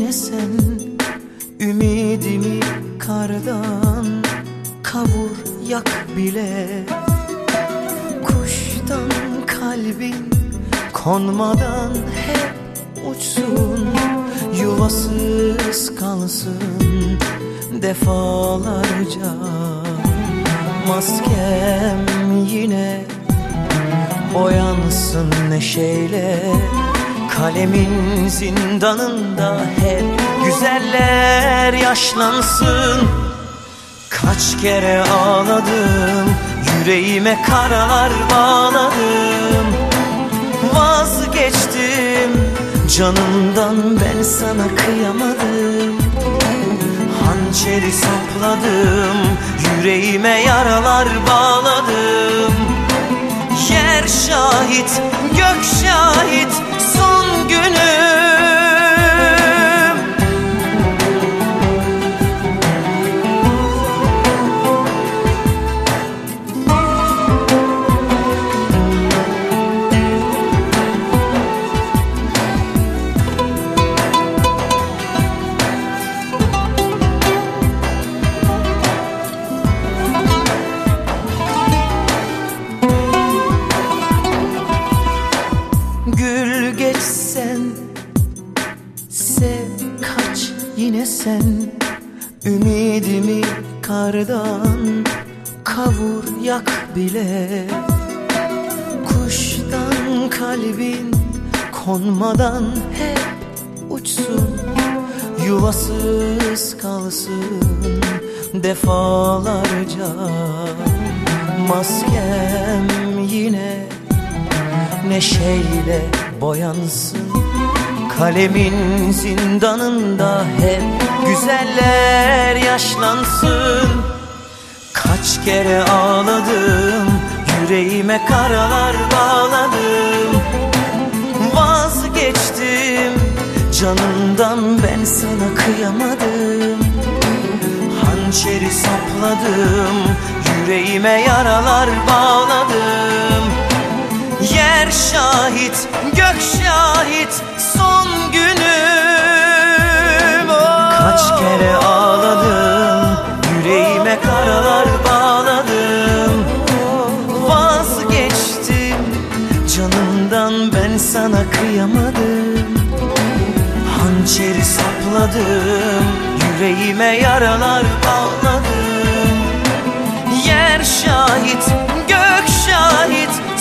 yine sen. Ümidimi kardan kavur yak bile. Kuştan kalbin konmadan hep uçsun. Yuvasız kalsın defalarca. Maskem yine boyansın neşeyle. Kalemin zindanında hep güzeller yaşlansın. Kaç kere ağladım, yüreğime karalar bağladım. Vazgeçtim canımdan, ben sana kıyamadım. Hançeri sapladım, yüreğime yaralar bağladım. Yer şahit, gök şahit, son günüm. Gül geçsen, sev kaç yine sen. Ümidimi kardan kavur yak bile. Kuştan kalbin konmadan hep uçsun. Yuvasız kalsın defalarca. Maskem yine neşeyle boyansın. Kalemin zindanında hep güzeller yaşlansın. Kaç kere ağladım, yüreğime karalar bağladım. Vazgeçtim canımdan, ben sana kıyamadım. Hançeri sapladım, yüreğime yaralar bağladım. Yer şahit, gök şahit, son günüm. Kaç kere ağladım, yüreğime karalar bağladım. Vazgeçtim canımdan, ben sana kıyamadım. Hançeri sapladım, yüreğime yaralar bağladım. Yer şahit, gök şahit,